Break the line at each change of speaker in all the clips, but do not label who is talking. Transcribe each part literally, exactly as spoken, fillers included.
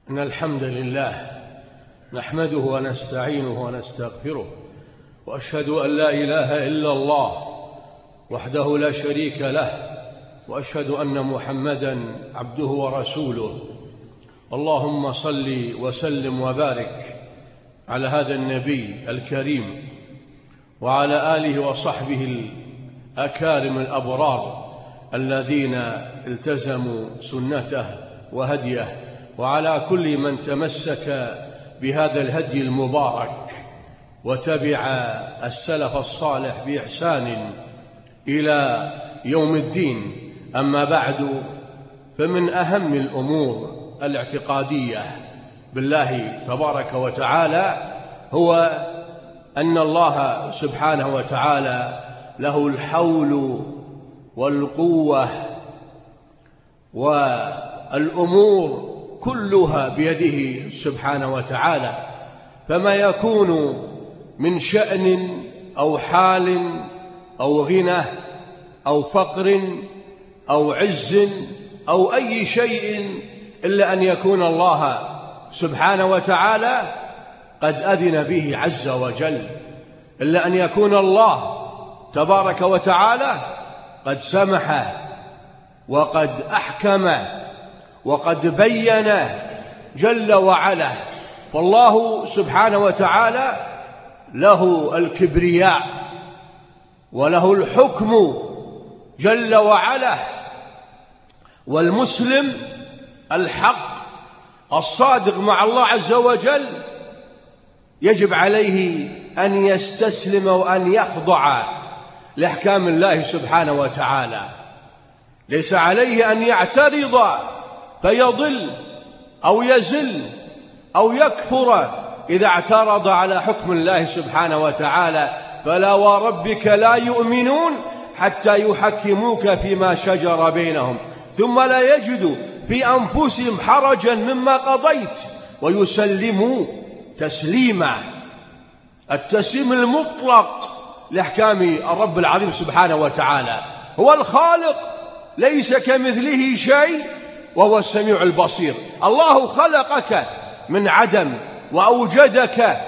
إن الحمد لله نحمده ونستعينه ونستغفره، وأشهد أن لا إله إلا الله وحده لا شريك له، وأشهد أن محمدًا عبده ورسوله. اللهم صل وسلم وبارك على هذا النبي الكريم وعلى آله وصحبه الأكارم الأبرار الذين التزموا سنته وهديه، وعلى كل من تمسك بهذا الهدي المبارك وتبع السلف الصالح بإحسان إلى يوم الدين. أما بعد، فمن أهم الأمور الاعتقادية بالله تبارك وتعالى هو أن الله سبحانه وتعالى له الحول والقوة، والأمور كلها بيده سبحانه وتعالى، فما يكون من شأن أو حال أو غنى أو فقر أو عز أو أي شيء إلا أن يكون الله سبحانه وتعالى قد أذن به عز وجل، إلا أن يكون الله تبارك وتعالى قد سمح وقد أحكم وقد بين جل وعلا. فالله سبحانه وتعالى له الكبرياء وله الحكم جل وعلا. والمسلم الحق الصادق مع الله عز وجل يجب عليه أن يستسلم وأن يخضع لأحكام الله سبحانه وتعالى، ليس عليه أن يعترض فيضل أو يزل أو يكفر إذا اعترض على حكم الله سبحانه وتعالى. فلا وربك لا يؤمنون حتى يحكموك فيما شجر بينهم ثم لا يجدوا في أنفسهم حرجا مما قضيت ويسلموا تسليما. التسليم المطلق لأحكام الرب العظيم سبحانه وتعالى. هو الخالق ليس كمثله شيء وهو السميع البصير. الله خلقك من عدم وأوجدك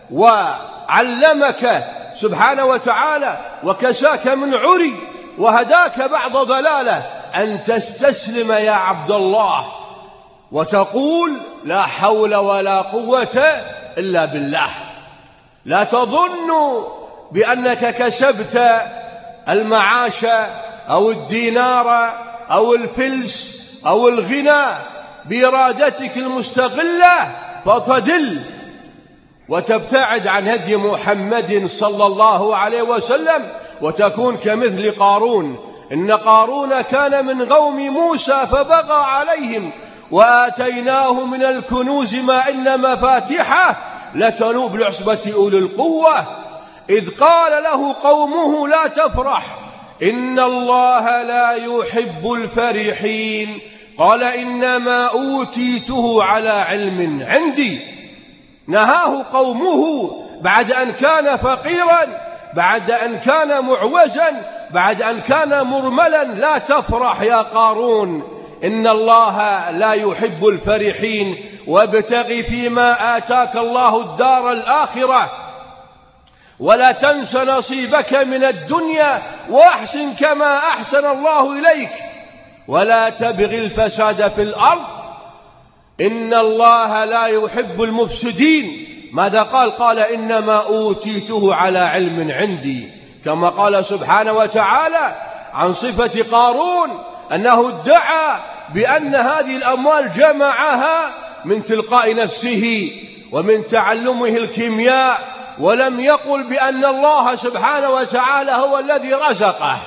وعلمك سبحانه وتعالى وكساك من عري وهداك بعد ضلالة أن تستسلم يا عبد الله وتقول لا حول ولا قوة إلا بالله. لا تظن بأنك كسبت المعاش أو الدينار أو الفلس أو الغنى بإرادتك المستغلة فتضل وتبتعد عن هدي محمد صلى الله عليه وسلم وتكون كمثل قارون. إن قارون كان من قوم موسى فبغى عليهم وآتيناه من الكنوز ما إن مفاتحه لتنوء بالعصبة أولي القوة إذ قال له قومه لا تفرح إن الله لا يحب الفرحين. قال إنما أوتيته على علم عندي. نهاه قومه بعد أن كان فقيرا، بعد أن كان معوزا، بعد أن كان مرملا. لا تفرح يا قارون، إن الله لا يحب الفرحين، وابتغ فيما آتاك الله الدار الآخرة ولا تنس نصيبك من الدنيا وأحسن كما أحسن الله إليك ولا تبغ الفساد في الأرض إن الله لا يحب المفسدين. ماذا قال؟ قال إنما أوتيته على علم عندي. كما قال سبحانه وتعالى عن صفة قارون أنه ادعى بأن هذه الأموال جمعها من تلقاء نفسه ومن تعلمه الكيمياء، ولم يقل بأن الله سبحانه وتعالى هو الذي رزقه.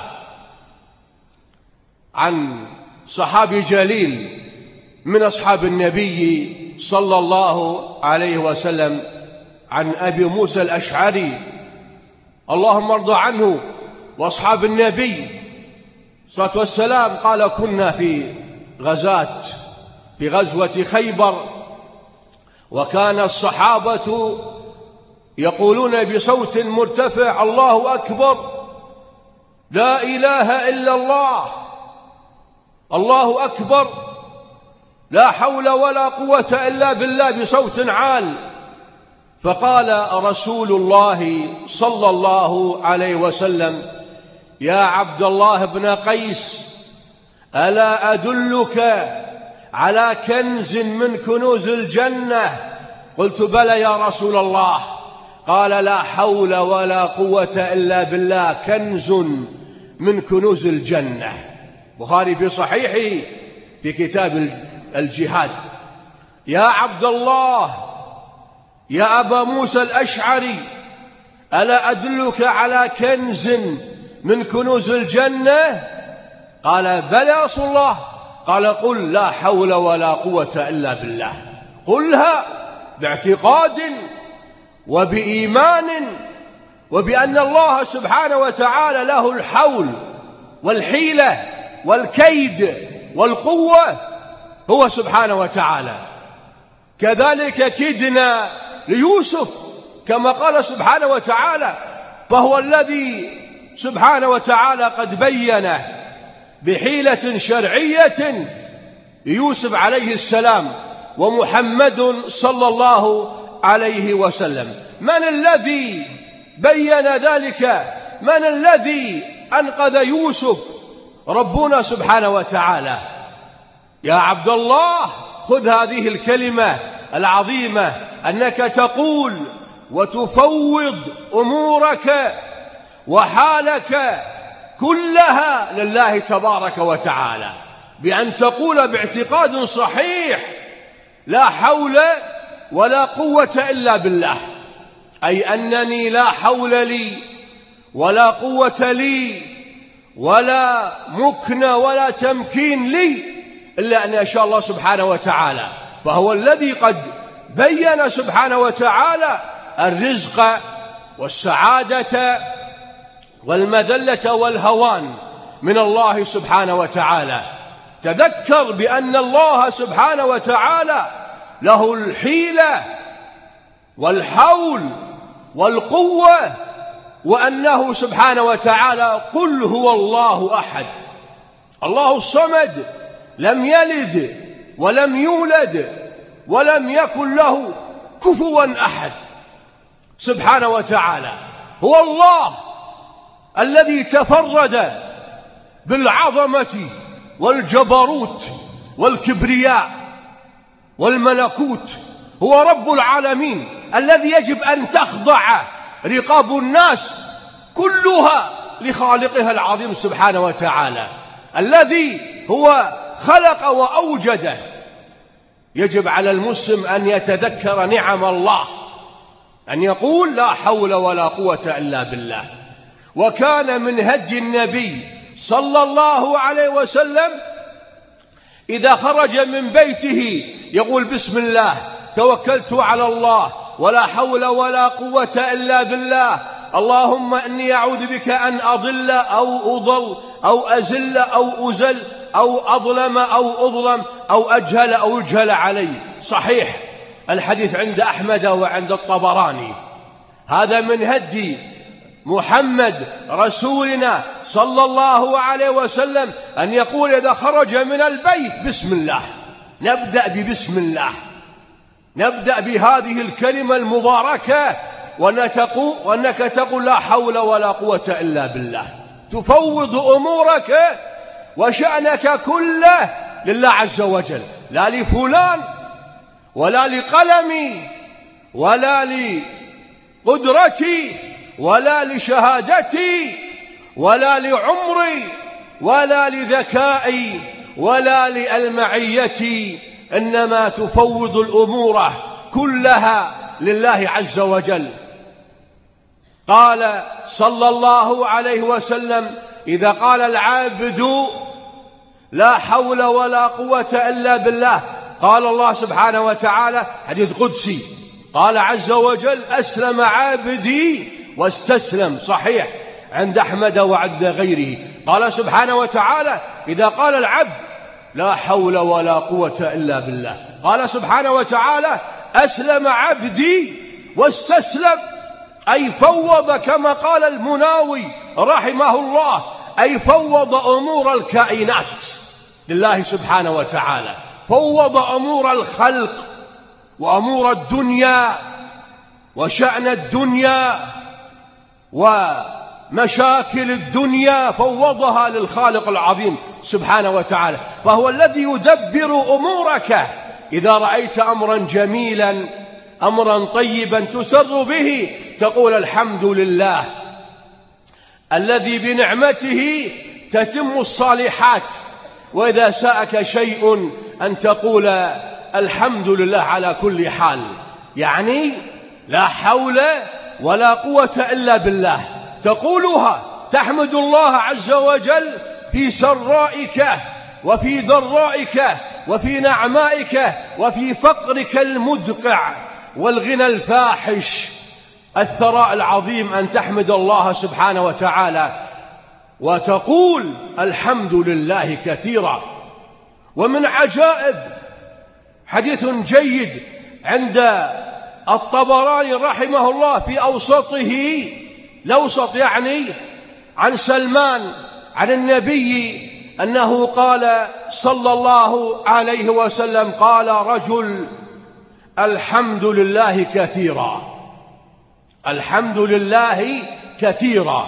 عن صحابي جليل من أصحاب النبي صلى الله عليه وسلم عن أبي موسى الأشعري اللهم ارضى عنه وأصحاب النبي صلى الله عليه وسلم قال كنا في غزاة في غزوة خيبر، وكان الصحابة يقولون بصوت مرتفع الله أكبر لا إله إلا الله الله أكبر. لا حول ولا قوة إلا بالله بصوت عال. فقال رسول الله صلى الله عليه وسلم: يا عبد الله بن قيس، ألا أدلك على كنز من كنوز الجنة؟ قلت: بلى يا رسول الله. قال: لا حول ولا قوة إلا بالله، كنز من كنوز الجنة. بخاري في صحيحه في كتاب الجهاد. يا عبد الله، يا أبا موسى الأشعري، ألا أدلك على كنز من كنوز الجنة؟ قال: بلى يا رسول الله. قال: قل لا حول ولا قوة إلا بالله. قلها باعتقاد وبإيمان وبأن الله سبحانه وتعالى له الحول والحيلة والكيد والقوة، هو سبحانه وتعالى. كذلك كدنا ليوسف كما قال سبحانه وتعالى، فهو الذي سبحانه وتعالى قد بينه بحيلة شرعية يوسف عليه السلام ومحمد صلى الله عليه وسلم. من الذي بين ذلك؟ من الذي أنقذ يوسف؟ ربنا سبحانه وتعالى. يا عبد الله، خذ هذه الكلمة العظيمة، أنك تقول وتفوض أمورك وحالك كلها لله تبارك وتعالى، بأن تقول باعتقاد صحيح: لا حول ولا قوة إلا بالله، أي أنني لا حول لي ولا قوة لي ولا مكن ولا تمكين لي إلا أن يشاء الله سبحانه وتعالى. فهو الذي قد بين سبحانه وتعالى الرزق والسعادة والمذلة والهوان من الله سبحانه وتعالى. تذكر بأن الله سبحانه وتعالى له الحيلة والحول والقوة، وأنه سبحانه وتعالى: قل هو الله أحد الله الصمد، لم يلد ولم يولد ولم يكن له كفوا أحد. سبحانه وتعالى هو الله الذي تفرد بالعظمة والجبروت والكبرياء والملكوت. هو رب العالمين الذي يجب أن تخضع رقاب الناس كلها لخالقها العظيم سبحانه وتعالى، الذي هو خلق وأوجده. يجب على المسلم أن يتذكر نعم الله، أن يقول: لا حول ولا قوة إلا بالله. وكان من هدي النبي صلى الله عليه وسلم إذا خرج من بيته يقول: بسم الله توكلت على الله ولا حول ولا قوة إلا بالله، اللهم إني أعوذ بك أن أضل أو أضل أو أزل أو أزل أو أظلم أو أظلم أو أجهل أو يجهل علي. صحيح الحديث عند أحمد وعند الطبراني. هذا من هدي محمد رسولنا صلى الله عليه وسلم أن يقول إذا خرج من البيت: بسم الله. نبدأ ببسم الله، نبدأ بهذه الكلمة المباركة، وأنك تقول: لا حول ولا قوة إلا بالله. تفوض أمورك وشأنك كله لله عز وجل، لا لفلان ولا لقلمي ولا لقدرتي ولا لشهادتي ولا لعمري ولا لذكائي ولا لألمعيتي، إنما تفوض الأمور كلها لله عز وجل. قال صلى الله عليه وسلم: إذا قال العبد لا حول ولا قوة إلا بالله، قال الله سبحانه وتعالى، حديث قدسي، قال عز وجل: أسلم عبدي واستسلم. صحيح عند أحمد وعند غيره. قال سبحانه وتعالى: إذا قال العبد لا حول ولا قوة إلا بالله، قال سبحانه وتعالى: أسلم عبدي واستسلم، أي فوض، كما قال المناوي رحمه الله، أي فوض أمور الكائنات لله سبحانه وتعالى. فوض أمور الخلق وأمور الدنيا وشأن الدنيا ومشاكل الدنيا، فوضها للخالق العظيم سبحانه وتعالى. فهو الذي يدبر أمورك. إذا رأيت أمرا جميلا، أمرا طيبا تسر به، تقول الحمد لله الذي بنعمته تتم الصالحات. وإذا ساءك شيء أن تقول الحمد لله على كل حال، يعني لا حول ولا قوة إلا بالله. تقولها تحمد الله عز وجل في سرائك وفي ضرائك وفي نعمائك وفي فقرك المدقع والغنى الفاحش. الثراء العظيم أن تحمد الله سبحانه وتعالى وتقول الحمد لله كثيرا. ومن عجائب حديث جيد عند الطبراني رحمه الله في أوسطه، الأوسط يعني، عن سلمان عن النبي أنه قال صلى الله عليه وسلم: قال رجل الحمد لله كثيرا، الحمد لله كثيرا.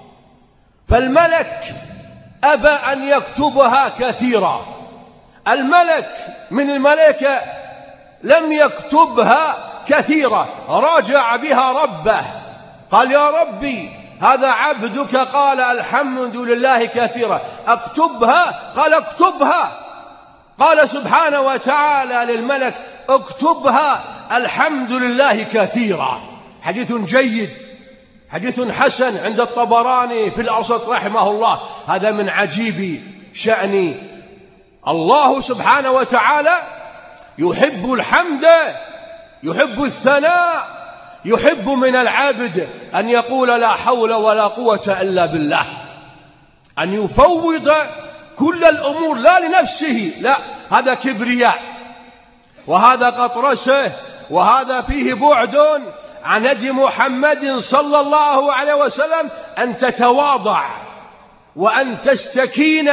فالملك أبى أن يكتبها كثيرا. الملك من الملائكة لم يكتبها كثيرا، راجع بها ربه، قال: يا ربي هذا عبدك قال الحمد لله كثيرا، أكتبها؟ قال: اكتبها. قال سبحانه وتعالى للملك: اكتبها الحمد لله كثيرا. حديث جيد، حديث حسن عند الطبراني في الأوسط رحمه الله. هذا من عجيب شأن الله سبحانه وتعالى. يحب الحمد، يحب الثناء، يحب من العبد أن يقول لا حول ولا قوة إلا بالله، أن يفوض كل الأمور لا لنفسه، لا، هذا كبرياء وهذا قطرسه وهذا فيه بعد عن هدي محمد صلى الله عليه وسلم. أن تتواضع وأن تستكين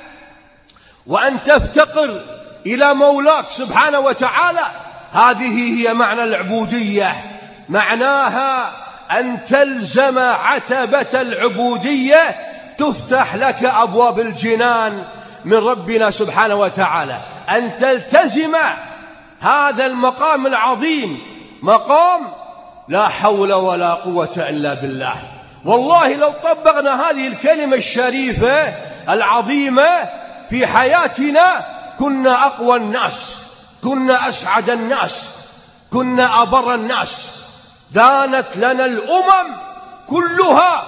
وأن تفتقر إلى مولاك سبحانه وتعالى. هذه هي معنى العبودية، معناها أن تلزم عتبة العبودية تفتح لك أبواب الجنان من ربنا سبحانه وتعالى. أن تلتزم هذا المقام العظيم، مقام لا حول ولا قوة إلا بالله. والله لو طبقنا هذه الكلمة الشريفة العظيمة في حياتنا كنا أقوى الناس، كنا أسعد الناس، كنا أبر الناس. دانت لنا الأمم كلها،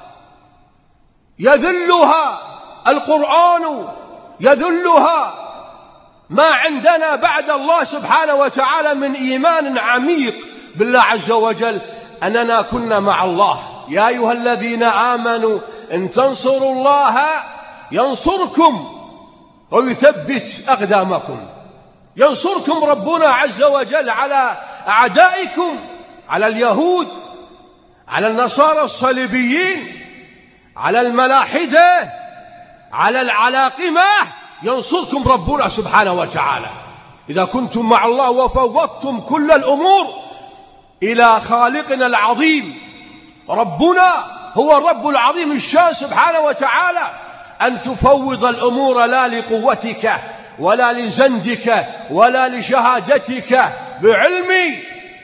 يذلها القرآن، يذلها ما عندنا بعد الله سبحانه وتعالى من إيمان عميق بالله عز وجل، أننا كنا مع الله. يا أيها الذين آمنوا إن تنصروا الله ينصركم ويثبت أقدامكم. ينصركم ربنا عز وجل على أعدائكم، على اليهود، على النصارى الصليبيين، على الملاحدة، على العلاقمة. ينصركم ربنا سبحانه وتعالى إذا كنتم مع الله وفوضتم كل الأمور إلى خالقنا العظيم. ربنا هو الرب العظيم الشان سبحانه وتعالى. أن تفوض الأمور لا لقوتك ولا لزندك ولا لشهادتك بعلمي،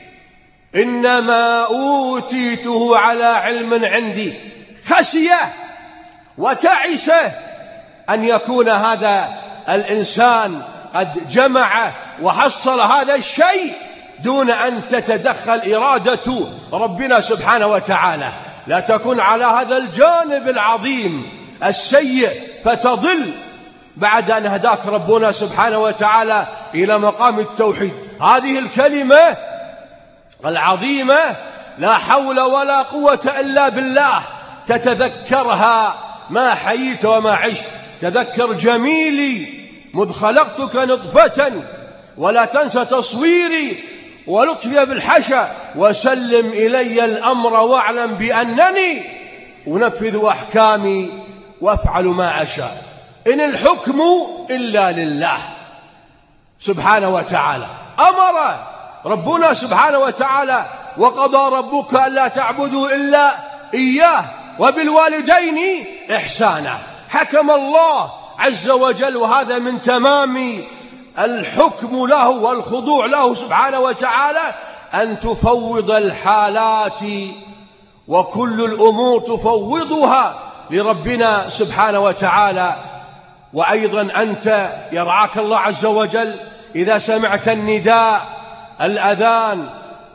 إنما أوتيته على علم عندي. خشية وتعس أن يكون هذا الإنسان قد جمع وحصل هذا الشيء دون أن تتدخل إرادة ربنا سبحانه وتعالى. لا تكن على هذا الجانب العظيم السيء فتضل بعد أن هداك ربنا سبحانه وتعالى إلى مقام التوحيد. هذه الكلمة العظيمة لا حول ولا قوة إلا بالله تتذكرها ما حييت وما عشت. تذكر جميلي مذ خلقتك نطفة ولا تنسى تصويري ولطفي بالحشا وسلم إلي الأمر واعلم بأنني أنفذ أحكامي وأفعل ما أشاء. إن الحكم إلا لله. سبحانه وتعالى. أمر ربنا سبحانه وتعالى: وقضى ربك ألا تعبدوا إلا إياه وبالوالدين إحسانا. حكم الله عز وجل، وهذا من تمام الحكم له والخضوع له سبحانه وتعالى، أن تفوض الحالات وكل الأمور تفوضها لربنا سبحانه وتعالى. وأيضا أنت يرعاك الله عز وجل إذا سمعت النداء الأذان: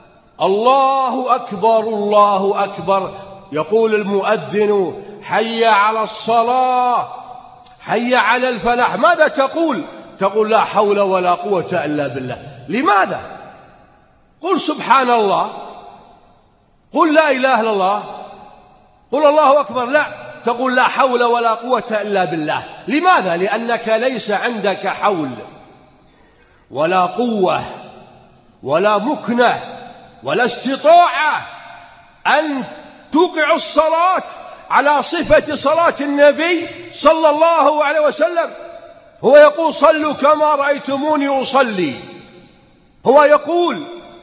الله أكبر الله أكبر، يقول المؤذن: حي على الصلاة حي على الفلاح، ماذا تقول؟ تقول: لا حول ولا قوة إلا بالله. لماذا؟ قل سبحان الله، قل لا إله إلا الله، قل الله أكبر. لا، تقول لا حول ولا قوة إلا بالله. لماذا؟ لأنك ليس عندك حول ولا قوة ولا مكنة ولا استطاعة أن توقع الصلاة على صفة صلاة النبي صلى الله عليه وسلم. هو يقول: صلوا كما رأيتموني أصلي. هو يقول: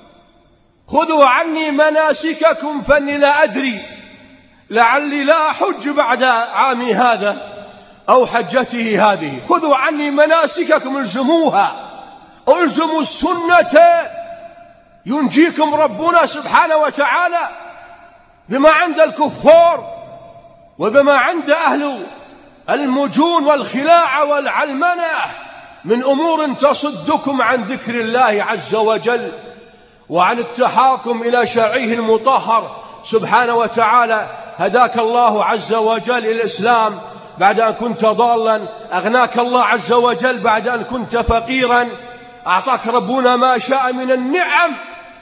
خذوا عني مناسككم فاني لا أدري لعلي لا أحج بعد عامي هذا أو حجته هذه. خذوا عني مناسككم، الزموها، الزموا السنة ينجيكم ربنا سبحانه وتعالى بما عند الكفار وبما عند أهل المجون والخلاع والعلمنة من أمور تصدكم عن ذكر الله عز وجل وعن التحاكم إلى شرعه المطهر سبحانه وتعالى. هداك الله عز وجل إلى الإسلام بعد أن كنت ضالا، أغناك الله عز وجل بعد أن كنت فقيرا، أعطاك ربنا ما شاء من النعم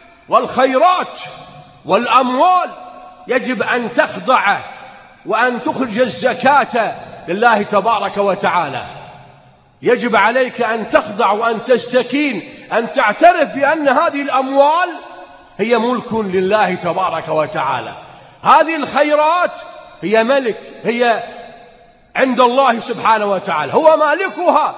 والخيرات والأموال. يجب أن تخضع وأن تخرج الزكاة لله تبارك وتعالى. يجب عليك أن تخضع وأن تستكين، أن تعترف بأن هذه الأموال هي ملك لله تبارك وتعالى. هذه الخيرات هي ملك، هي عند الله سبحانه وتعالى، هو مالكها.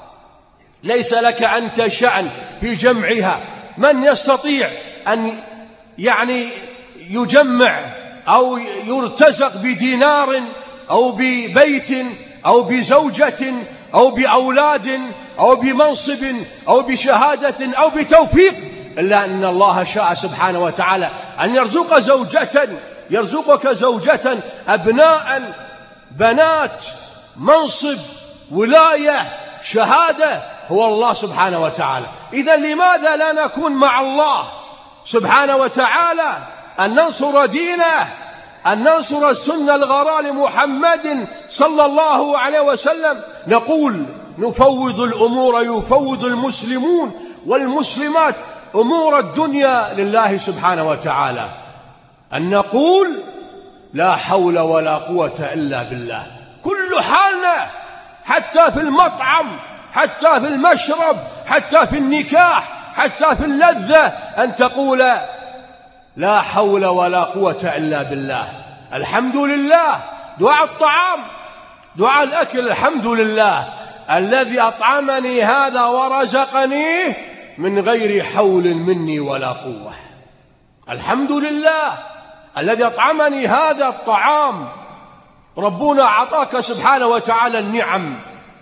ليس لك أنت شأن في جمعها. من يستطيع أن يعني يجمع أو يرتزق بدينار أو ببيت أو بزوجة أو بأولاد أو بمنصب أو بشهادة أو بتوفيق، إلا أن الله شاء سبحانه وتعالى أن يرزق زوجة، يرزقك زوجة، أبناء، بنات، منصب، ولاية، شهادة، هو الله سبحانه وتعالى. إذن لماذا لا نكون مع الله سبحانه وتعالى، أن ننصر دينه، أن ننصر السنة الغراء لمحمد صلى الله عليه وسلم؟ نقول نفوض الأمور، يفوض المسلمون والمسلمات أمور الدنيا لله سبحانه وتعالى. أن نقول لا حول ولا قوة إلا بالله كل حالنا، حتى في المطعم، حتى في المشرب، حتى في النكاح، حتى في اللذة، أن تقول لا حول ولا قوة إلا بالله. الحمد لله. دعاء الطعام، دعاء الأكل: الحمد لله الذي أطعمني هذا ورزقنيه من غير حول مني ولا قوة. الحمد لله الذي أطعمني هذا الطعام. ربنا أعطاك سبحانه وتعالى النعم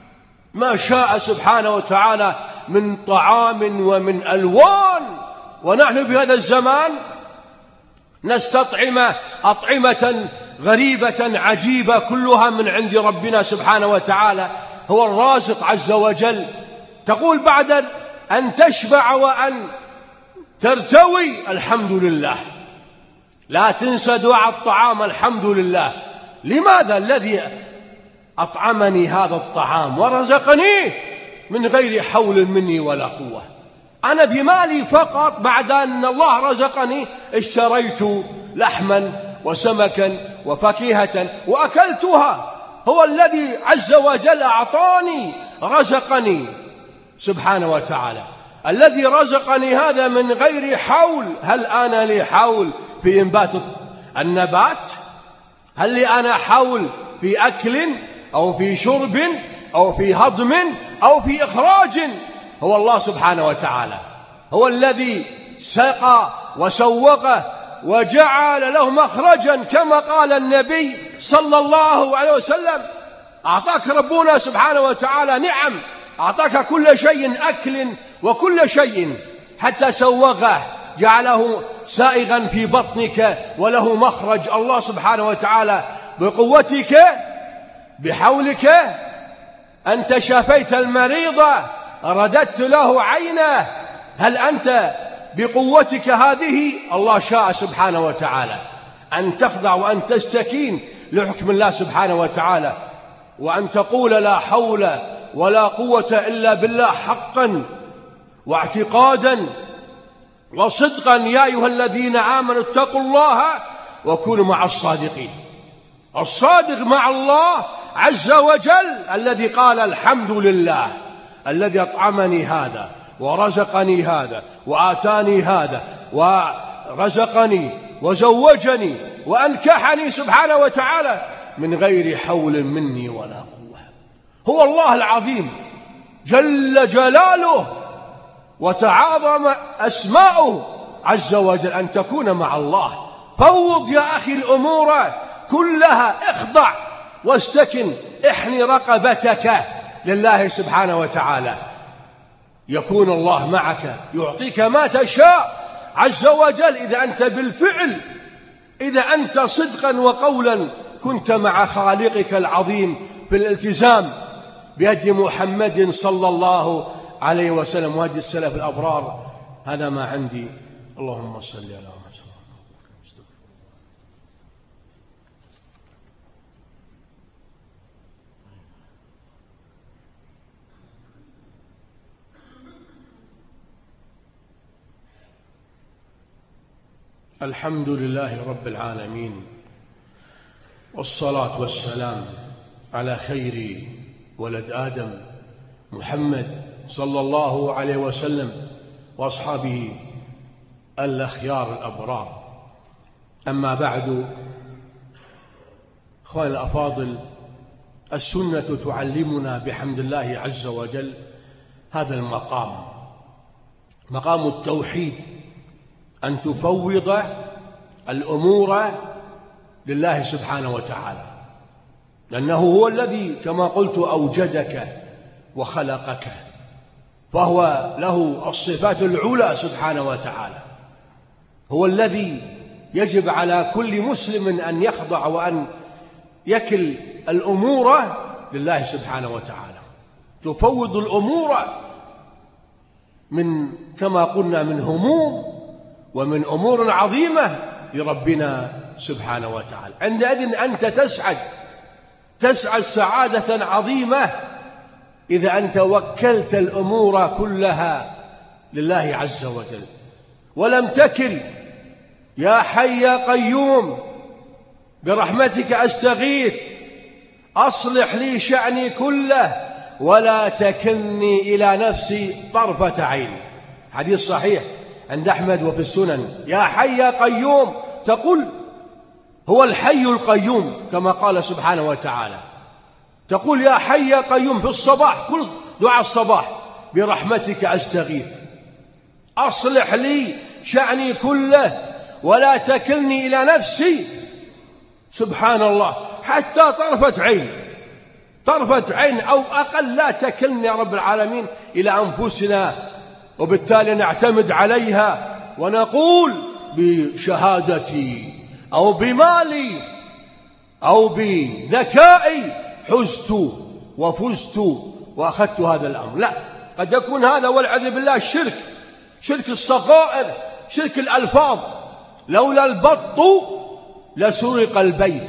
ما شاء سبحانه وتعالى من طعام ومن ألوان، ونحن في هذا الزمان نستطعم أطعمة غريبة عجيبة كلها من عند ربنا سبحانه وتعالى، هو الرازق عز وجل. تقول بعد أن تشبع وأن ترتوي: الحمد لله. لا تنسى دعاء الطعام: الحمد لله. لماذا؟ الذي أطعمني هذا الطعام ورزقنيه من غير حول مني ولا قوة. أنا بمالي فقط بعد أن الله رزقني اشتريت لحما وسمكا وفاكهة وأكلتها. هو الذي عز وجل أعطاني، رزقني سبحانه وتعالى، الذي رزقني هذا من غير حول. هل أنا لي حول في إنبات النبات؟ هل لي أنا حول في أكل أو في شرب أو في هضم أو في إخراج؟ هو الله سبحانه وتعالى، هو الذي سقى وسوقه وجعل له مخرجا كما قال النبي صلى الله عليه وسلم. أعطاك ربنا سبحانه وتعالى نعم، أعطاك كل شيء أكل وكل شيء، حتى سوغه جعله سائغا في بطنك وله مخرج. الله سبحانه وتعالى بقوتك بحولك أنت شفيت المريض رددت له عينه. هل أنت بقوتك هذه؟ الله شاء سبحانه وتعالى أن تخضع وأن تستكين لحكم الله سبحانه وتعالى، وأن تقول لا حول ولا قوة إلا بالله حقا واعتقادا وصدقا. يا أيها الذين آمنوا اتقوا الله وكونوا مع الصادقين. الصادق مع الله عز وجل الذي قال الحمد لله الذي أطعمني هذا ورزقني هذا وآتاني هذا ورزقني وزوجني وأنكحني سبحانه وتعالى من غير حول مني ولا قوة. هو الله العظيم جل جلاله وتعاظم أسماؤه عز وجل أن تكون مع الله. فوض يا أخي الأمور كلها، اخضع واستكن، احني رقبتك لله سبحانه وتعالى. يكون الله معك يعطيك ما تشاء عز وجل إذا أنت بالفعل، إذا أنت صدقا وقولا كنت مع خالقك العظيم في الالتزام بهدي محمد صلى الله عليه وسلم وهدي السلف الأبرار. هذا ما عندي. اللهم صل على محمد. الحمد لله رب العالمين، والصلاة والسلام على خير ولد آدم محمد صلى الله عليه وسلم وأصحابه الأخيار الأبرار. أما بعد، أخواني الأفاضل، السنة تعلمنا بحمد الله عز وجل هذا المقام، مقام التوحيد، أن تفوض الأمور لله سبحانه وتعالى، لأنه هو الذي كما قلت أوجدك وخلقك، فهو له الصفات العلى سبحانه وتعالى. هو الذي يجب على كل مسلم أن يخضع وأن يكل الأمور لله سبحانه وتعالى. تفوض الأمور من كما قلنا من هموم ومن أمور عظيمة لربنا سبحانه وتعالى. عندئذ أنت تسعد تسعد سعادة عظيمة إذا أنت وكلت الأمور كلها لله عز وجل، ولم تكل يا حي يا قيوم برحمتك أستغيث أصلح لي شأني كله ولا تكلني إلى نفسي طرفة عين. حديث صحيح عند أحمد وفي السنن. يا حي يا قيوم تقول هو الحي القيوم كما قال سبحانه وتعالى. تقول يا حي يا قيوم في الصباح، كل دعاء الصباح برحمتك أستغيث أصلح لي شأني كله ولا تكلني إلى نفسي. سبحان الله، حتى طرفة عين طرفة عين أو أقل لا تكلني يا رب العالمين إلى أنفسنا، وبالتالي نعتمد عليها ونقول بشهادتي أو بمالي أو بذكائي حزت وفزت وأخذت هذا الأمر. لا، قد يكون هذا والعياذ بالله شرك شرك الصغائر، شرك الألفاظ. لولا البط لسرق البيت،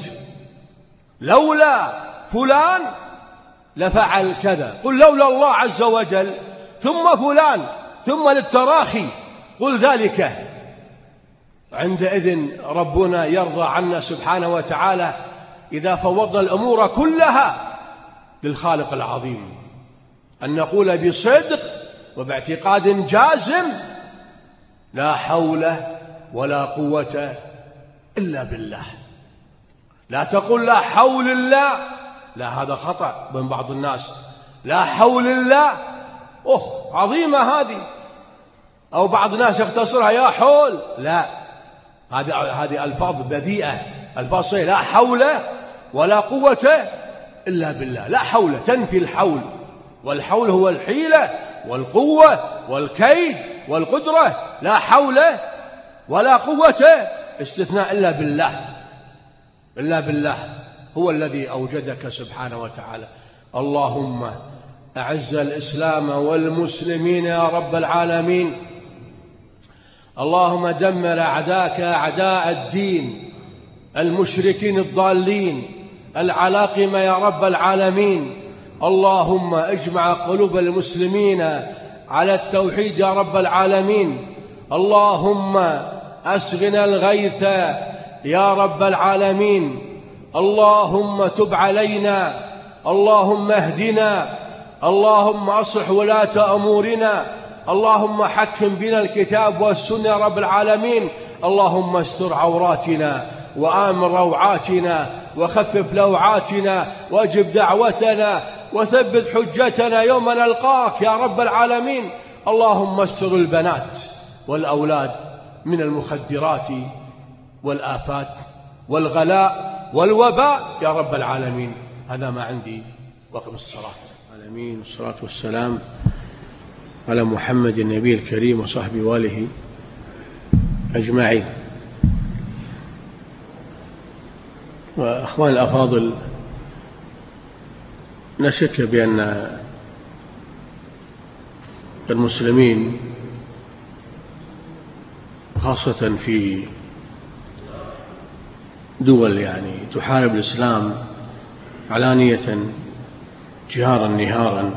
لولا فلان لفعل كذا. قل لولا الله عز وجل ثم فلان ثم للتراخي قل ذلك. عندئذ ربنا يرضى عنا سبحانه وتعالى إذا فوضنا الأمور كلها للخالق العظيم، أن نقول بصدق وباعتقاد جازم لا حول ولا قوة إلا بالله. لا تقول لا حول الله، لا، هذا خطأ من بعض الناس. لا حول الله أخ عظيمة هذه. أو بعض الناس يختصرها يا حول، لا، هذه هذه ألفاظ بذيئة، ألفاظ صحيحة. لا حول ولا قوة إلا بالله. لا حول تنفي الحول، والحول هو الحيلة والقوة والكيد والقدرة. لا حول ولا قوة استثناء إلا بالله، إلا بالله هو الذي أوجدك سبحانه وتعالى. اللهم أعز الإسلام والمسلمين يا رب العالمين. اللهم دمر أعداءك أعداء الدين، المشركين الضالين العلاقمة يا رب العالمين. اللهم اجمع قلوب المسلمين على التوحيد يا رب العالمين. اللهم أسغنا الغيث يا رب العالمين. اللهم تب علينا، اللهم اهدنا، اللهم أصلح ولاة أمورنا، اللهم حكم بنا الكتاب والسنة يا رب العالمين. اللهم استر عوراتنا وآمن روعاتنا وخفف لوعاتنا واجب دعوتنا وثبت حجتنا يوم نلقاك يا رب العالمين. اللهم استر البنات والأولاد من المخدرات والآفات والغلاء والوباء يا رب العالمين. هذا ما عندي، وقم الصلاة. العالمين، والصلاة والسلام على محمد النبي الكريم وصحبه وآله أجمعين. وأخوان الأفاضل، لا شك بأن المسلمين خاصة في دول يعني تحارب الإسلام علانية جهارا نهارا،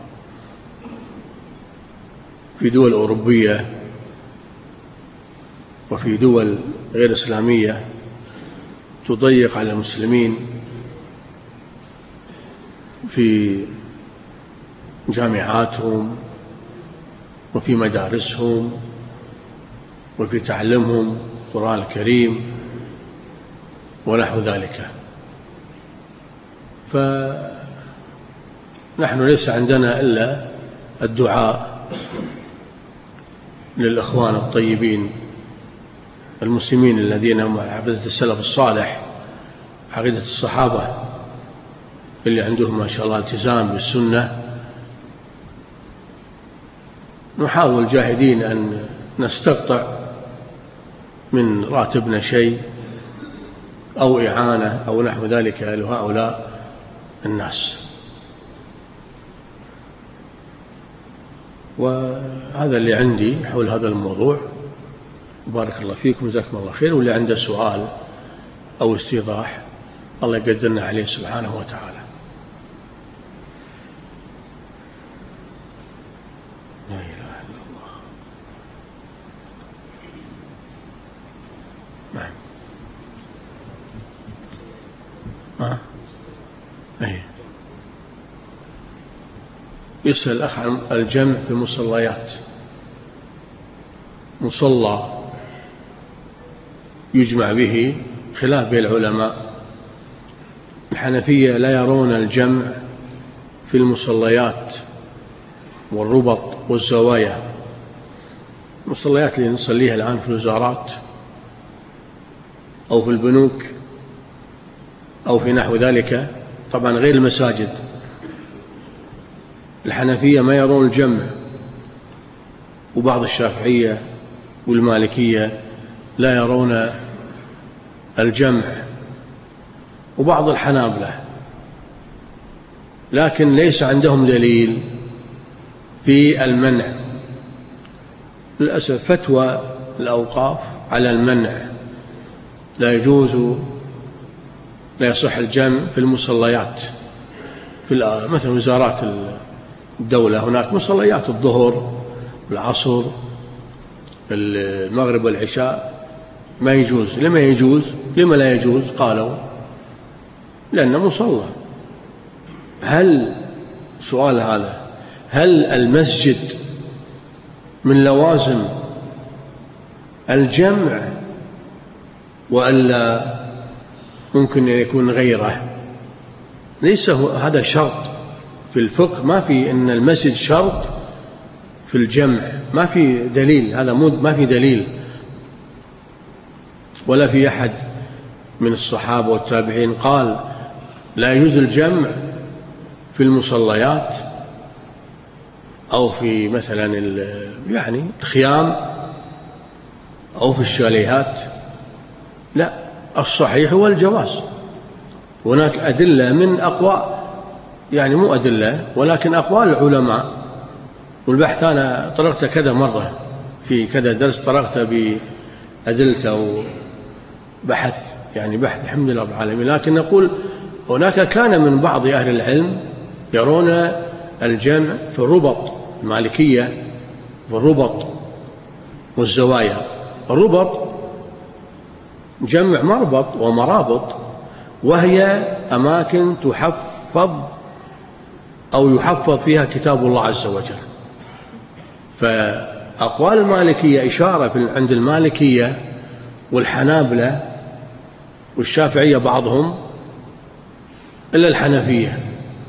في دول أوروبية وفي دول غير إسلامية تضيق على المسلمين في جامعاتهم وفي مدارسهم وفي تعليمهم القرآن الكريم ونحو ذلك. فنحن ليس عندنا إلا الدعاء للإخوان الطيبين المسلمين الذين هم عقيدة السلف الصالح، عقيدة الصحابة اللي عندهم ما شاء الله التزام بالسنة. نحاول جاهدين أن نستقطع من راتبنا شيء أو إعانة أو نحو ذلك لهؤلاء الناس. وهذا اللي عندي حول هذا الموضوع. بارك الله فيكم، جزاكم الله خير. واللي عنده سؤال أو استيضاح الله يقدرنا عليه سبحانه وتعالى. لا إله إلا الله. نعم. ها؟ أي. يسأل الأخ عن الجمع في المصليات. مصلى يجمع به خلاف بين العلماء. الحنفية لا يرون الجمع في المصليات والربط والزوايا. المصليات اللي نصليها الآن في الوزارات أو في البنوك أو في نحو ذلك، طبعا غير المساجد. الحنفية ما يرون الجمع، وبعض الشافعية والمالكية لا يرون الجمع، وبعض الحنابلة، لكن ليس عندهم دليل في المنع. للأسف فتوى الأوقاف على المنع، لا يجوز، لا يصح الجمع في المصليات، في مثل وزارات الدولة هناك مصليات الظهر والعصر المغرب والعشاء ما يجوز. لما يجوز؟ لما لا يجوز؟ قالوا لأنه مصلى. هل سؤال هذا هل المسجد من لوازم الجمع وألا ممكن أن يكون غيره؟ ليس هذا شرط في الفقه، ما في أن المسجد شرط
في الجمع ما في دليل، هذا ما في دليل، ولا في أحد من الصحابة والتابعين قال لا يجوز الجمع في المصليات أو في مثلا يعني الخيام أو في الشاليهات. لا، الصحيح هو الجواز. هناك أدلة من أقوال، يعني مو أدلة ولكن أقوال العلماء، والبحث أنا طرقت كذا مرة في كذا درس، طرقت بأدلته وبحث يعني بحث الحمد لله رب العالمين. لكن نقول هناك كان من بعض أهل العلم يرون الجمع في الربط، المالكية في الربط والزوايا. الربط جمع مربط ومرابط، وهي أماكن تحفظ أو يحفظ فيها كتاب الله عز وجل. فأقوال المالكية إشارة عند المالكية والحنابلة والشافعية بعضهم، إلا الحنفية.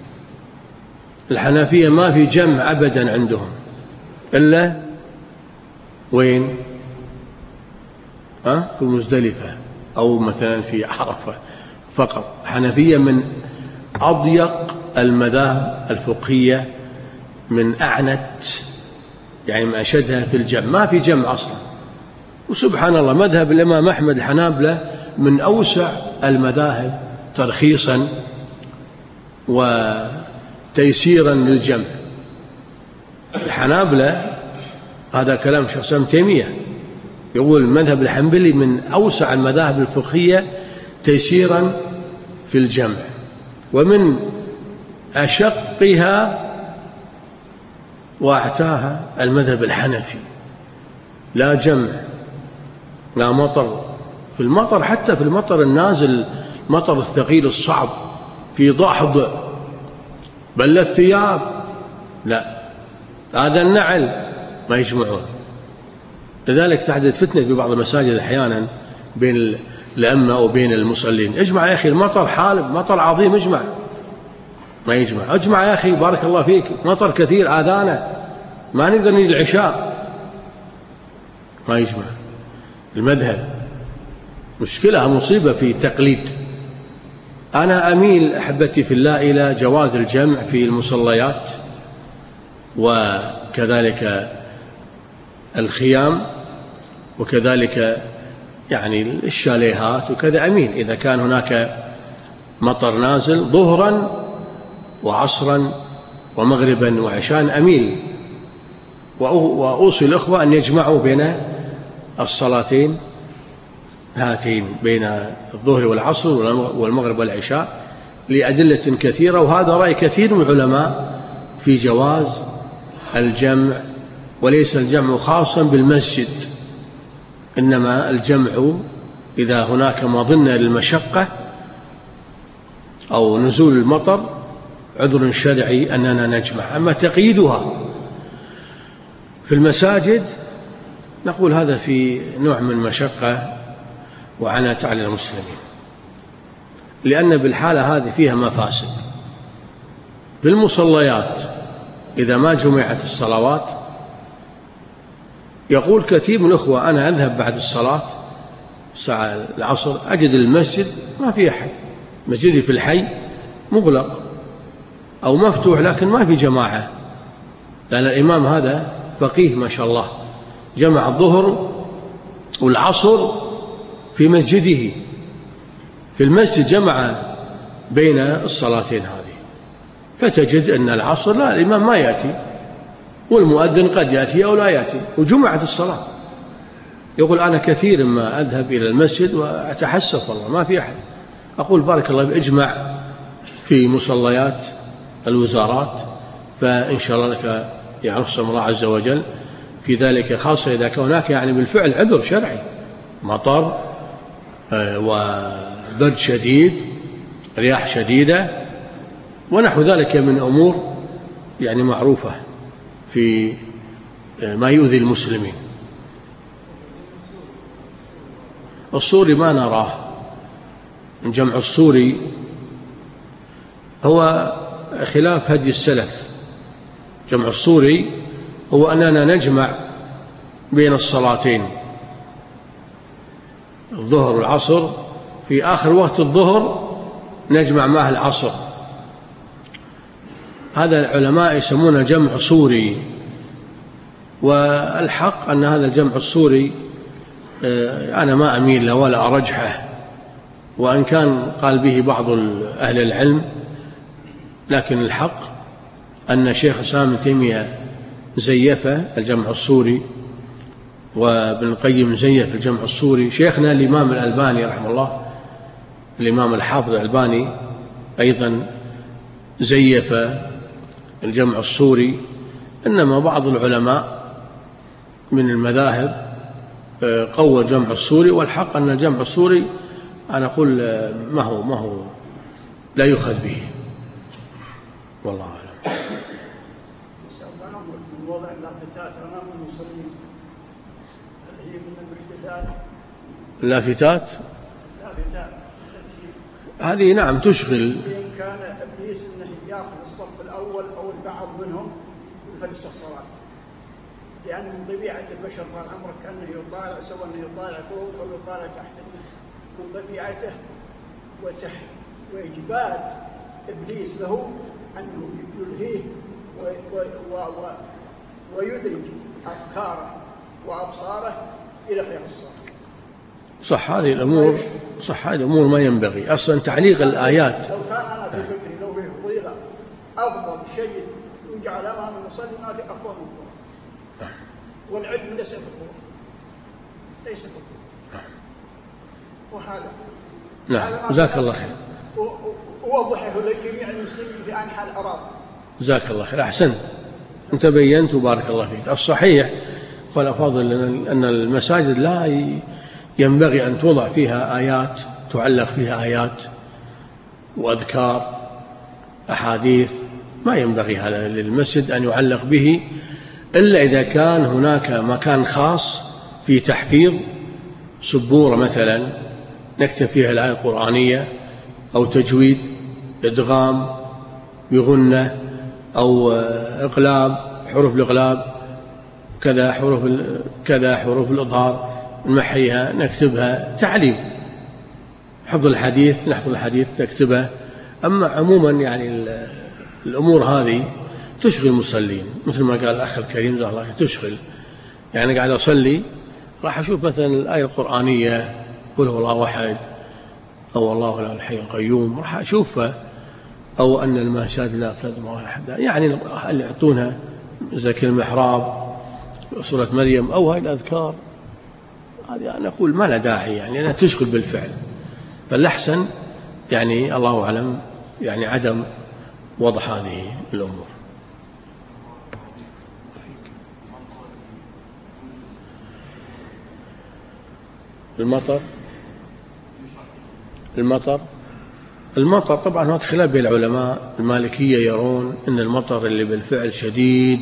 الحنفية ما في جمع أبدا عندهم إلا وين؟ أه؟ في مزدلفة أو مثلا في عرفة فقط. حنفية من أضيق المذاهب الفقهية، من أعنت يعني من أشدها في الجمع، ما في جمع أصلا. وسبحان الله مذهب الإمام أحمد الحنابلة من أوسع المذاهب ترخيصا وتيسيرا للجمع. الحنابلة هذا كلام شيخ الإسلام ابن تيمية، يقول المذهب الحنبلي من أوسع المذاهب الفقهية تيسيرا في الجمع، ومن أشقها وأعتاها المذهب الحنفي. لا جمع، لا مطر، في المطر حتى في المطر النازل، مطر الثقيل الصعب في ضحض بل الثياب، لا، هذا النعل ما يجمعون. لذلك تحدث فتنة في بعض المساجد أحيانا بين الأمة وبين المصلين. اجمع يا أخي، المطر حالب، مطر عظيم، اجمع. ما يجمع. اجمع يا أخي بارك الله فيك، مطر كثير آذانا، ما نقدر نجي العشاء. ما يجمع. المذهب مشكلة، مصيبة في تقليد. أنا أميل أحبتي في الله إلى جواز الجمع في المصليات وكذلك الخيام وكذلك يعني الشاليهات وكذا. أميل إذا كان هناك مطر نازل ظهرا وعصرا ومغربا وعشاء، أميل وأوصي الأخوة أن يجمعوا بين الصلاتين هاتين، بين الظهر والعصر والمغرب والعشاء، لأدلة كثيرة. وهذا رأي كثير من العلماء في جواز الجمع، وليس الجمع خاصا بالمسجد، إنما الجمع إذا هناك مظنة للمشقة أو نزول المطر، عذر شرعي أننا نجمع. أما تقييدها في المساجد نقول هذا في نوع من مشقة وعنت على المسلمين، لأن بالحالة هذه فيها مفاسد. في المصليات إذا ما جمعت الصلوات، يقول كثير من الأخوة أنا أذهب بعد الصلاة الساعة العصر أجد المسجد ما في أحد، مسجدي في الحي مغلق أو مفتوح لكن ما في جماعة، لأن الإمام هذا فقيه ما شاء الله، جمع الظهر والعصر في مسجده، في المسجد جمع بين الصلاتين هذه. فتجد أن العصر لا، الإمام ما يأتي والمؤذن قد يأتي أو لا يأتي، وجمعت الصلاة. يقول أنا كثير ما أذهب إلى المسجد وأتحسف والله ما في أحد. أقول بارك الله اجمع في مصليات الوزارات، فإن شاء الله لك يعني رخصة من الله عز وجل في ذلك، خاصة إذا كان هناك يعني بالفعل عذر شرعي، مطر وبرد شديد، رياح شديدة ونحو ذلك من أمور يعني معروفة في ما يؤذي المسلمين. الصوري ما نراه، جمع الصوري هو خلاف هدي السلف. جمع الصوري هو أننا نجمع بين الصلاتين الظهر والعصر في آخر وقت الظهر نجمع معه العصر. هذا العلماء يسمونه جمع صوري، والحق أن هذا الجمع الصوري أنا ما أميل له ولا أرجحه، وأن كان قال به بعض أهل العلم، لكن الحق أن شيخ الإسلام ابن تيمية زيفه الجمع الصوري، وابن القيم زيف الجمع الصوري. شيخنا الإمام الألباني رحمه الله، الإمام الحافظ الألباني أيضا زيف الجمع الصوري. إنما بعض العلماء من المذاهب قوى الجمع الصوري، والحق أن الجمع الصوري أنا أقول ما هو ما هو لا يؤخذ به، والله أعلم.
وضع اللافتات أمام المصلين هي من المحدثات.
اللافتات
اللافتات
هذه نعم تشغل.
كان إبليس أنه يأخذ الصف الأول أو البعض منهم ويفلس الصلاة، لأن من طبيعة البشر طال عمرك كأنه يطالع، سواء أنه يطالع فوق أو يطالع تحت، من طبيعته وتح وإجبار إبليس له أنه يلهيه و... و... و... ويدرج أفكاره وأبصاره إلى غير الصف.
صح هذه الأمور، صح هذه الأمور ما ينبغي أصلا تعليق الآيات.
لو كان أنا في فكري لو في فضيلة أفضل شيء يجعل أمام المصلي ما في أقوى من القرآن، والعلم ليس في القرآن، ليس في القرآن. وهذا
نعم جزاك الله خير.
ووضحه لجميع المسلمين في أنحاء الأراضي.
جزاك الله خير، أحسنت، أنت بينت وبارك الله فيك. الصحيح والأفاضل أن المساجد لا ينبغي أن توضع فيها آيات، تعلق فيها آيات وأذكار أحاديث، ما ينبغي هذا للمسجد أن يعلق به إلا إذا كان هناك مكان خاص في تحفيظ، سبورة مثلا نكتب فيها الآية القرآنية، أو تجويد إدغام بغنة، أو إقلاب حروف الإقلاب كذا، حروف كذا حروف الإظهار نمحيها نكتبها، تعليم، حفظ الحديث نحفظ الحديث تكتبه. أما عموما يعني الأمور هذه تشغل المصلين، مثل ما قال الأخ الكريم جزاه الله خير، تشغل. يعني قاعد أصلي راح أشوف مثلا الآية القرآنية قل هو الله أحد، أو الله لا الحي القيوم، راح أشوفها، أو أن المساجد لا أفراد ما أحد، يعني اللي يعطونها زي المحراب سورة مريم أو هاي الأذكار هذه، أنا أقول ما لا داعي، يعني أنا تشغل بالفعل. فالأحسن يعني الله أعلم يعني عدم وضع هذه الأمور. المطر المطر المطر طبعا هناك خلاف بين العلماء. المالكية يرون أن المطر اللي بالفعل شديد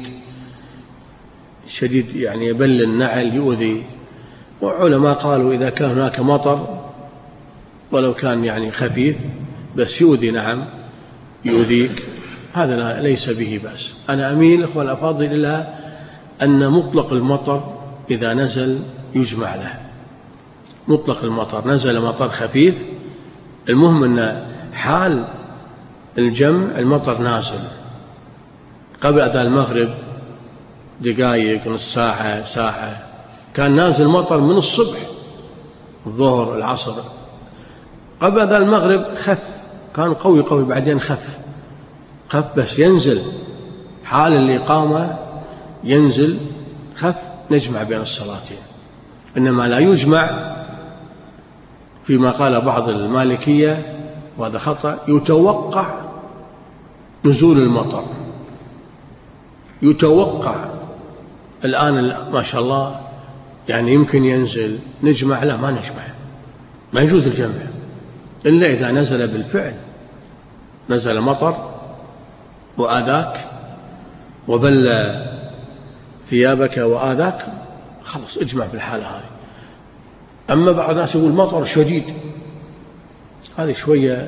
شديد يعني يبل النعل يؤذي، وعلماء قالوا إذا كان هناك مطر ولو كان يعني خفيف بس يؤذي، نعم يؤذيك، هذا ليس به بأس. أنا أميل إخوان الأفاضل إلى أن مطلق المطر إذا نزل يجمع له، مطلق المطر نزل مطر خفيف، المهم أن حال الجمع المطر نازل قبل أذان المغرب دقائق نص ساعة ساعة، كان نازل مطر من الصبح الظهر العصر، قبل أذان المغرب خف، كان قوي قوي بعدين خف خف بس ينزل حال الإقامة ينزل خف، نجمع بين الصلاتين. إنما لا يجمع فيما قال بعض المالكية وهذا خطأ، يتوقع نزول المطر، يتوقع الآن ما شاء الله يعني يمكن ينزل، نجمع؟ لا ما نجمع، ما يجوز الجمع إلا إذا نزل بالفعل، نزل مطر وآذاك وبل ثيابك وآذاك، خلص اجمع بالحالة هذه. أما بعض الناس يقول مطر شديد، هذه شوية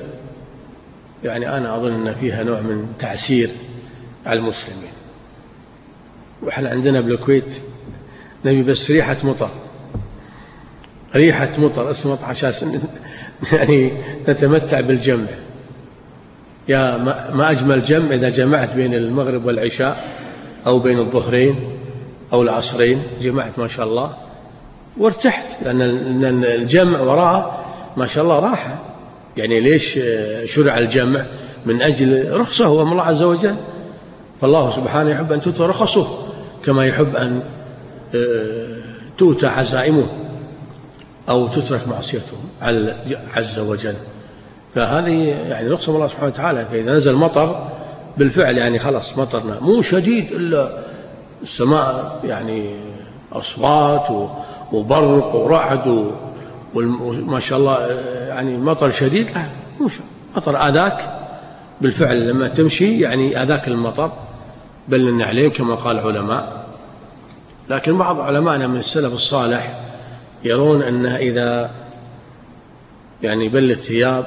يعني أنا أظن أن فيها نوع من تعسير على المسلمين. وإحنا عندنا بالكويت نبي بس ريحة مطر، ريحة مطر اسمه عشان يعني نتمتع بالجمع. يا ما أجمل جمع إذا جمعت بين المغرب والعشاء أو بين الظهرين أو العصرين، جمعت ما شاء الله وارتحت، لأن الجمع وراءه ما شاء الله راحة. يعني ليش شرع الجمع؟ من أجل رخصة هو من الله عز وجل، فالله سبحانه يحب أن تؤتى رخصه كما يحب أن تؤتى عزائمه أو تترك معصيته عز وجل. فهذه يعني رخصة من الله سبحانه وتعالى. فإذا نزل مطر بالفعل يعني خلاص مطرنا مو شديد إلا السماء يعني أصوات وبرق ورعد وما شاء الله يعني مطر شديد، لا مو مطر آذاك بالفعل لما تمشي يعني آذاك المطر بل عليه كما قال العلماء. لكن بعض علماءنا من السلف الصالح يرون أن إذا يعني بل الثياب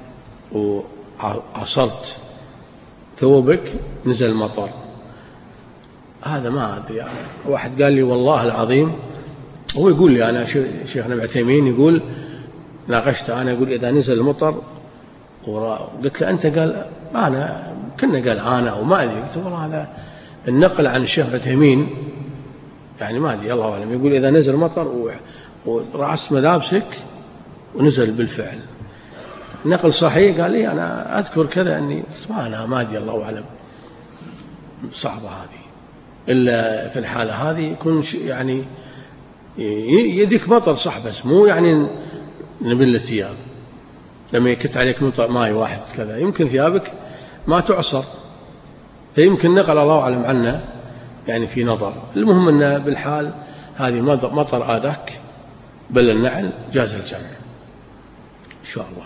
وعصرت ثوبك نزل المطر، هذا ما أدري يعني. واحد قال لي والله العظيم، هو يقول لي أنا شيخنا ابن عثيمين يقول ناقشت أنا، يقول إذا نزل المطر قلت له أنت، قال أنا كنا قال أنا وما أدري، قلت والله هذا النقل عن الشيخ ابن عثيمين يعني ما أدري الله أعلم، يقول إذا نزل مطر ورعست ملابسك ونزل بالفعل. نقل صحيح، قال لي أنا أذكر كذا أني ما أنا ما أدري الله أعلم. صعبة هذه، إلا في الحالة هذه يكون يعني يديك مطر صح، بس مو يعني نبل الثياب. لما يكت عليك مطر ماء واحد كذا يمكن ثيابك ما تعصر، فيمكن نقل الله أعلم عنا يعني في نظر. المهم أن بالحال هذه مطر آذاك بل النعل جاز الجمع إن شاء الله.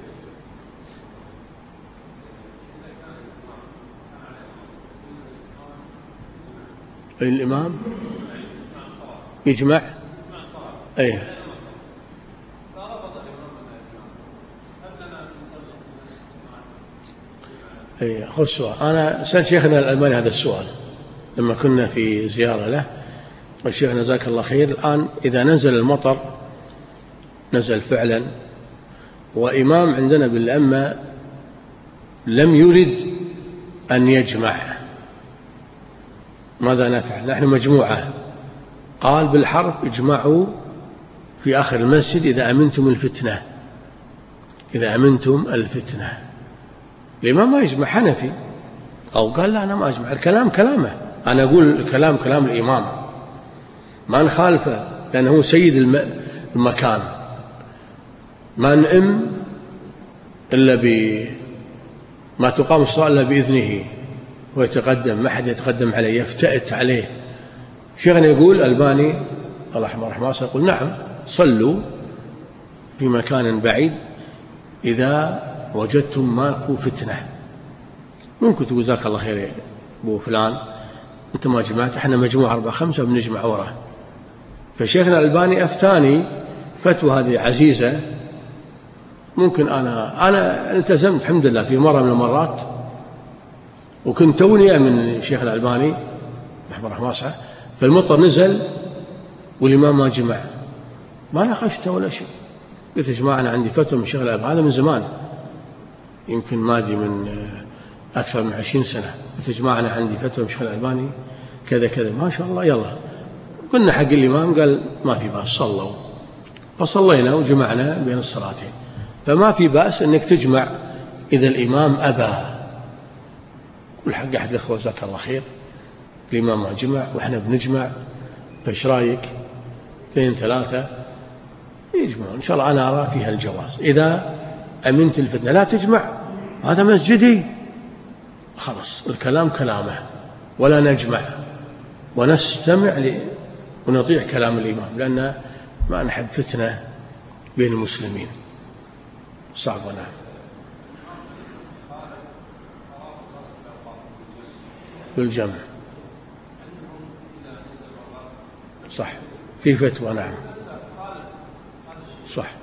الإمام يجمع أي أي خذ السؤال. أنا سألت شيخنا الألباني هذا السؤال لما كنا في زيارة له، والشيخنا جزاك الله خير. الآن إذا نزل المطر نزل فعلا وإمام عندنا بالأمة لم يرد أن يجمع، ماذا نفعل؟ نحن مجموعة، قال بالحرف اجمعوا في آخر المسجد إذا أمنتم الفتنة، إذا أمنتم الفتنة. الإمام ما يجمع، حنفي، أو قال لا أنا ما أجمع، الكلام كلامه، أنا أقول الكلام كلام الإمام ما نخالفه لأنه هو سيد المكان، ما نئم إلا بما تقام الصلاة إلا بإذنه ويتقدم، ما حد يتقدم عليه يفتئت عليه. شيخنا يقول الألباني الله يرحمه رحمه الله يقول نعم صلوا في مكان بعيد إذا وجدتم ماكو فتنة. ممكن تقول جزاك الله خير يا أبو فلان أنت ما جمعت، احنا مجموعة أربعة خمسة بنجمع وراه. فشيخنا الألباني أفتاني فتوى هذه عزيزة، ممكن أنا أنا التزمت الحمد لله في مرة من المرات، وكنت توني من الشيخ الألباني رحمه الله واسعه، فالمطر نزل والإمام ما جمع، ما ناقشته ولا شيء، قلت يا جماعة أنا عندي فتوى من الشيخ الألباني هذا من زمان، يمكن ما أدري من أكثر من عشرين سنة، قلت يا جماعة أنا عندي فتوى من الشيخ الألباني كذا كذا، ما شاء الله يلا قلنا حق الإمام، قال ما في بأس صلوا، فصلينا وجمعنا بين الصلاتين. فما في بأس أنك تجمع إذا الإمام أبى. كل حق أحد الأخوة جزاك الله خير الإمام ما جمع وإحنا بنجمع، فإيش رايك؟ اثنين ثلاثة يجمعون إن شاء الله، أنا أرى فيها الجواز إذا أمنت الفتنة. لا تجمع هذا مسجدي، خلاص الكلام كلامه ولا نجمع ونستمع ونطيع كلام الإمام، لأن ما نحب فتنة بين المسلمين، صعب. نعم بالجمع صح، في فتوى نعم صح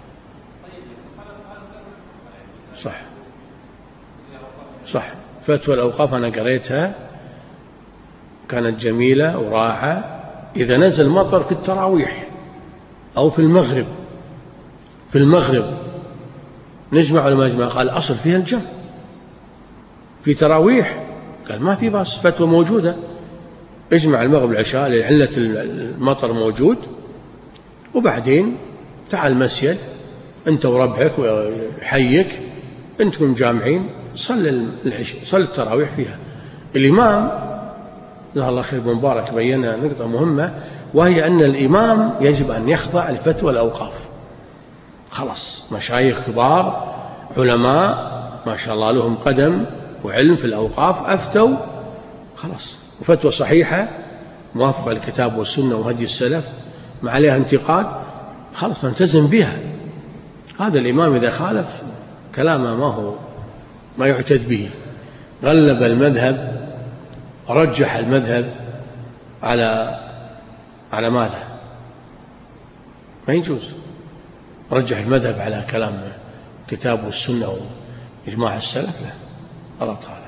صح صح. فتوى الأوقاف أنا قريتها وكانت جميلة وراحة. إذا نزل مطر في التراويح أو في المغرب، في المغرب نجمع ولا ما نجمع؟ قال الأصل فيها الجمع. في تراويح قال ما في باس، فتوى موجودة، اجمع المغرب والعشاء لعلة المطر موجود، وبعدين تعال المسجد أنت وربعك وحيك، أنتم جامعين، صل العشاء، صل التراويح فيها. الإمام جزاه الله خير بن مبارك بين نقطة مهمة، وهي أن الإمام يجب أن يخضع لفتوى الأوقاف. خلاص مشايخ كبار علماء ما شاء الله لهم قدم وعلم في الأوقاف أفتوا خلاص، وفتوى صحيحة موافقة للكتاب والسنة وهدي السلف ما عليها انتقاد، خلاص نلتزم بها. هذا الإمام إذا خالف كلامه ما هو ما يعتد به، غلب المذهب، رجح المذهب على على ماذا؟ ما يجوز رجح المذهب على كلام الكتاب والسنة وإجماع السلف، لا غلط هذا.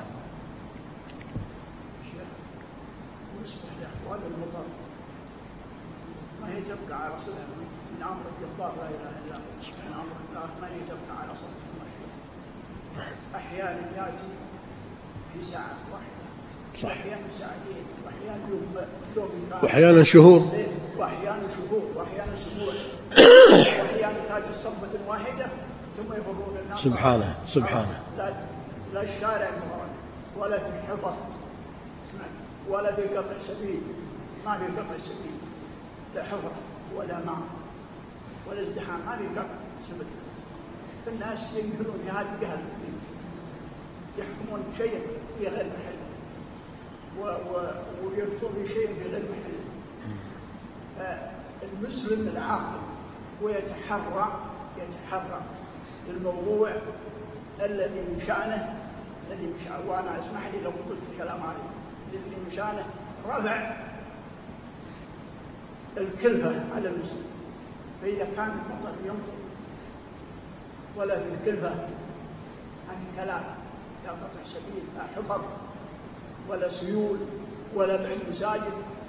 بالنسبة لأحوال المطر ما هي تبقى على صلة من أمر الجبار لا إله إلا هو، من أمر الله ما هي تبقى على صلة المشروع. أحيانا يأتي في ساعة واحدة، وأحيانا ساعتين، وأحيانا يوم يوم
وأحيانا شهور،
وأحيانا شهور، وأحيانا أسبوع، وأحيانا تأتي صبة واحدة ثم يفرون الناس.
سبحانه سبحانه.
لا لا الشارع مغرق ولا في حفر ولا في قطع سبيل، ما في قطع سبيل، لا حفر ولا ماء ولا ازدحام، ما في قطع سبيل. الناس ينقلون في هذا الجهل، يحكمون شيئا في غير محله ويفتون بشيء في غير محله. المسلم العاقل ويتحرى يتحرى الموضوع الذي من شأنه الذي من شأنه وأنا اسمح لي لو قلت الكلام هذا الذي من شأنه رفع الكلفة على المسلم. فإذا كان المطر يمطر ولا في الكلفة عن كلام لا قطع سبيل لا حفر ولا سيول ولا بعد مساجد،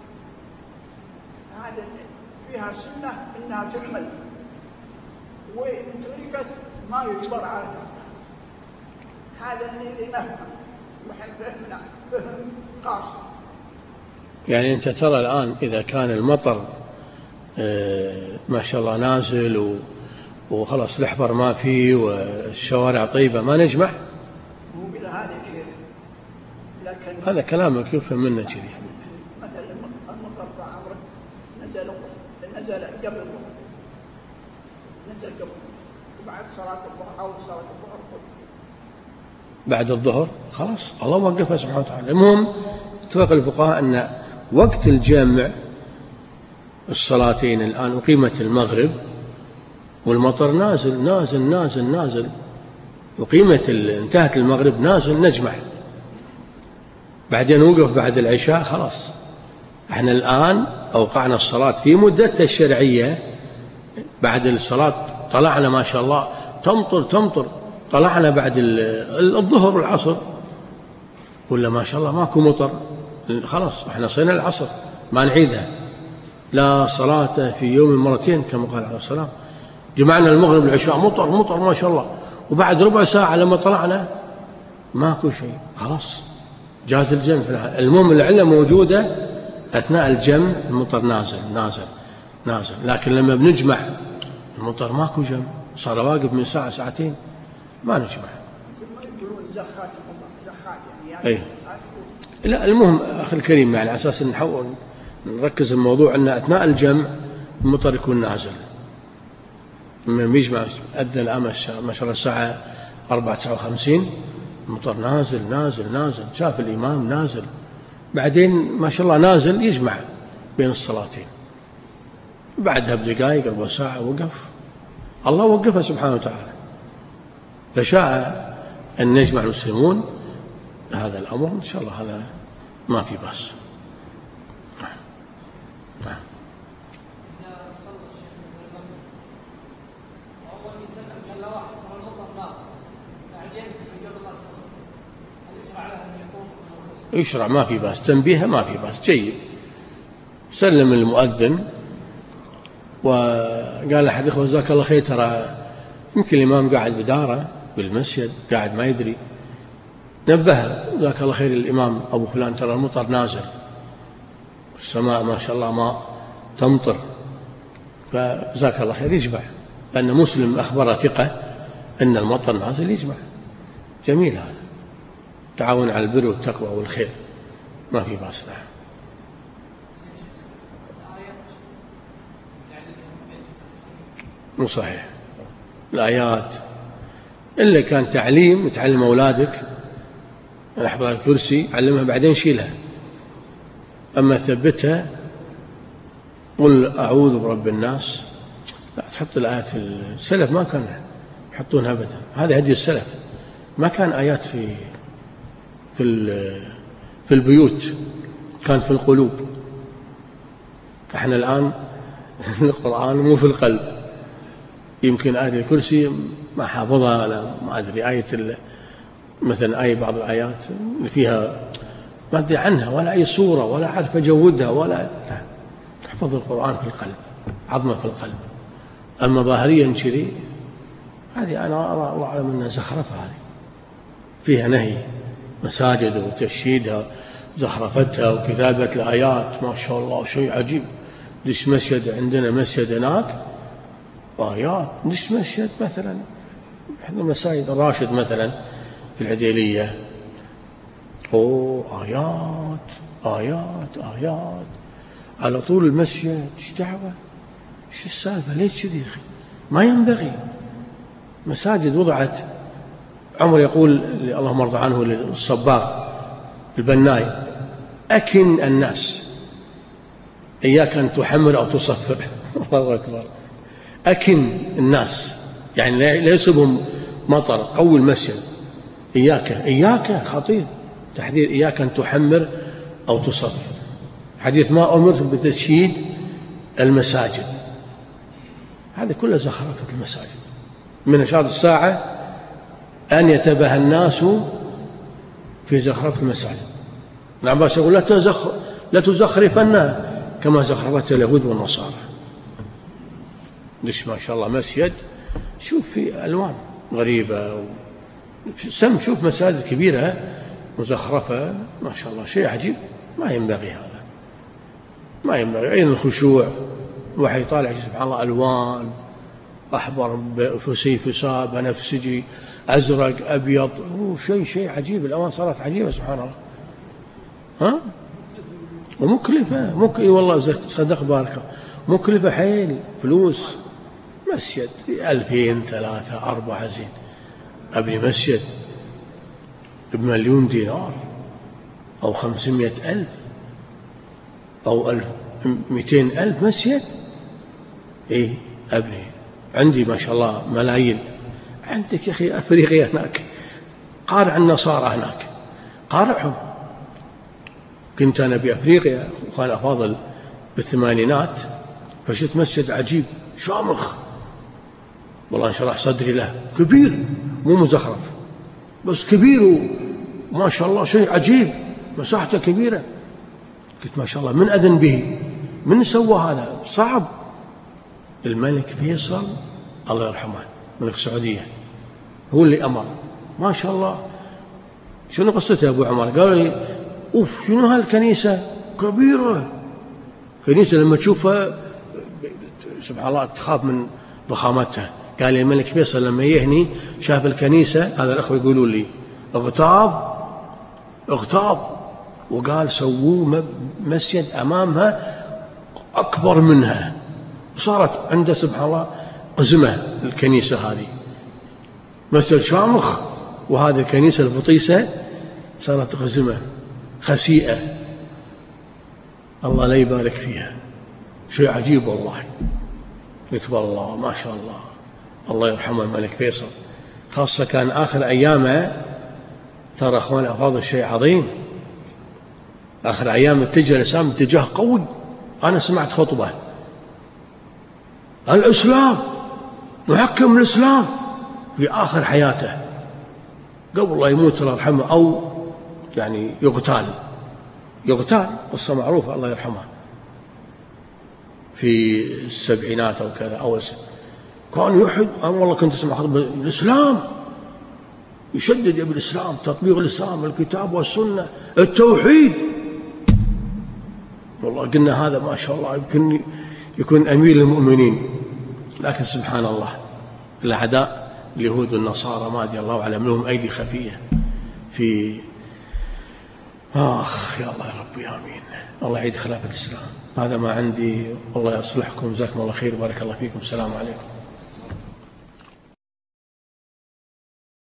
هذا فيها سنة إنها تعمل، وإن تركت ما يجبر على تركها. هذا الذي نفهم وحن فهمنا فهم قاصر.
يعني أنت ترى الآن إذا كان المطر ما شاء الله نازل وخلص الأحبر ما فيه والشوارع طيبة ما نجمع؟
مو بلا هذا شيء، لكن
هذا كلامك يفهم منه كذي.
مثلا المطر عمره نزل نزل قبل الظهر، نزل قبل وبعد صلاة الظهر أو صلاة الظهر
بعد الظهر خلاص الله وقفها سبحانه وتعالى. المهم اتفق الفقهاء أن وقت الجمع الصلاتين الآن أقيمت المغرب والمطر نازل نازل نازل نازل، أقيمت انتهت المغرب نازل نجمع، بعدين وقف بعد العشاء خلاص. احنا الآن أوقعنا الصلاة في مدتها الشرعية، بعد الصلاة طلعنا ما شاء الله تمطر تمطر، طلعنا بعد الظهر والعصر ولا ما شاء الله ماكو مطر، خلاص احنا صينا العصر ما نعيدها، لا صلاة في يوم مرتين كما قال عليه الصلاة. جمعنا المغرب والعشاء مطر مطر ما شاء الله، وبعد ربع ساعة لما طلعنا ماكو شيء، خلاص جاز الجمع. المهم العلة موجودة أثناء الجمع، المطر نازل نازل نازل، لكن لما بنجمع المطر ماكو جمع، صار واقف من ساعة ساعتين ما نجمع.
ثم يقولون زخات المطر زخات يعني
أي. لا المهم أخي الكريم يعني على أساس نحاول نركز الموضوع أن أثناء الجمع المطر يكون نازل. من يجمع أدنى الآن ما شاء الله الساعة أربعة تسعة وخمسين المطر نازل نازل نازل، شاف الإمام نازل، بعدين ما شاء الله نازل يجمع بين الصلاتين، بعدها بدقائق ربع ساعة وقف، الله وقفها سبحانه وتعالى. فشاء أن يجمع المسلمون هذا الأمر إن شاء الله هذا ما في بأس. نعم. يشرع ما في بأس، تنبيهه ما في بأس، جيد. سلم المؤذن وقال أحد إخوة جزاك الله خير ترى يمكن الإمام قاعد بداره بالمسجد قاعد ما يدري، نبهه جزاك الله خير الإمام أبو فلان ترى المطر نازل، السماء ما شاء الله ما تمطر، فجزاك الله خير يجمع، لأن مسلم أخبر ثقة أن المطر نازل يجمع. جميل هذا، تعاون على البر والتقوى والخير، ما في بأس. مو صحيح الآيات إلا كان تعليم، تعلم أولادك نحفظ الكرسي علمها بعدين شيلها، أما ثبتها قل أعوذ برب الناس لا تحط الآيات. السلف ما كان يحطونها أبدا، هذا هدي السلف، ما كان آيات في في في البيوت، كان في القلوب. احنا الآن القرآن مو في القلب، يمكن آية الكرسي ما حافظها ولا ما أدري، آية مثلا آية بعض الآيات اللي فيها ما أدري عنها ولا أي صورة ولا عارف أجودها ولا لا. تحفظ القرآن في القلب، عظمة في القلب. أما ظاهريا كذي هذه أنا أرى الله أعلم أنها زخرفة، هذه فيها نهي، مساجد وتشييدها زخرفتها وكتابة الآيات ما شاء الله شيء عجيب. دش مسجد عندنا مسجد هناك آيات، دش مسجد مثلا إحدى مساجد الراشد مثلا في العديلية، أوه آيات آيات آيات على طول المسجد. إيش دعوة؟ إيش السالفة؟ ليش كذي؟ ما ينبغي. مساجد وضعت، عمر يقول اللهم ارضى عنه للصباغ البناي أكن الناس إياك أن تحمر أو تصفر. الله أكبر. أكن الناس يعني لا يصيبهم مطر، قوي المسجد. إياك إياك خطير تحذير، إياك أن تحمر أو تصفر. حديث ما أمرت بتشييد المساجد، هذا كله زخرفة المساجد. من أشراط الساعة أن يتباهى الناس في زخرفة المساجد. ابن عباس يقول لا تزخ لا تزخرفن كما زخرفت اليهود والنصارى. ليش ما شاء الله مسجد شوف في ألوان غريبة، سم شوف مساجد كبيرة مزخرفة ما شاء الله شيء عجيب، ما ينبغي هذا، ما ينبغي. أين الخشوع؟ الواحد يطالع سبحان الله ألوان أحمر فسي فساد بنفسجي أزرق أبيض، هو شيء شيء عجيب. الأوان صارت عجيبة سبحان الله، ها ومكلفة مك... والله صدق بارك، مكلفة حيل، فلوس. مسجد ألفين ثلاثة أربعة زين، أبني مسجد بمليون دينار أو خمسمائة ألف أو ألف مئتين ألف مسجد. إيه أبني عندي ما شاء الله ملايين. عندك يا أخي أفريقيا هناك، قارع النصارى هناك، قارعهم. كنت أنا بأفريقيا وكان أفاضل بالثمانينات، فشفت مسجد عجيب شامخ والله انشرح صدري له، كبير مو مزخرف بس كبير وما شاء الله شيء عجيب، مساحته كبيرة. قلت ما شاء الله من أذن به؟ من سوى هذا؟ صعب. الملك فيصل الله يرحمه ملك السعودية هو اللي أمر، ما شاء الله. شنو قصته يا أبو عمر؟ قال لي أوف شنو هالكنيسة كبيرة. كنيسة لما تشوفها سبحان الله تخاف من ضخامتها. قال لي الملك فيصل لما يهني شاف الكنيسة، هذا الأخوة يقولوا لي اغتاب اغتاب وقال سووا مسجد أمامها أكبر منها، وصارت عنده سبحان الله قزمة الكنيسة هذه، مسجد شامخ، وهذه الكنيسة البطيسة صارت قزمة خسيئة. الله لا يبارك فيها، شيء عجيب والله. يكبر الله ما شاء الله، الله يرحمه الملك فيصل، خاصة كان آخر أيامه ترى أخوان أفاضل شيء عظيم. آخر أيام اتجه الإسلام اتجاه قوي. أنا سمعت خطبة الإسلام محكم الإسلام في آخر حياته قبل الله يموت الله يرحمه أو يعني يقتل، يغتال، قصة معروفة الله يرحمه، في السبعينات أو كذا أو كان يحد. أنا والله كنت أسمع خطبة الإسلام يشدد بالإسلام، تطبيق الإسلام، الكتاب والسنة، التوحيد. والله قلنا هذا ما شاء الله يمكن يكون أمير المؤمنين، لكن سبحان الله الأعداء اليهود والنصارى ما أدري الله أعلم لهم أيدي خفية في آخ يا الله يا ربي آمين. الله يعيد خلافة الإسلام. هذا ما عندي، والله يصلحكم، جزاكم الله خير، بارك الله فيكم، السلام عليكم.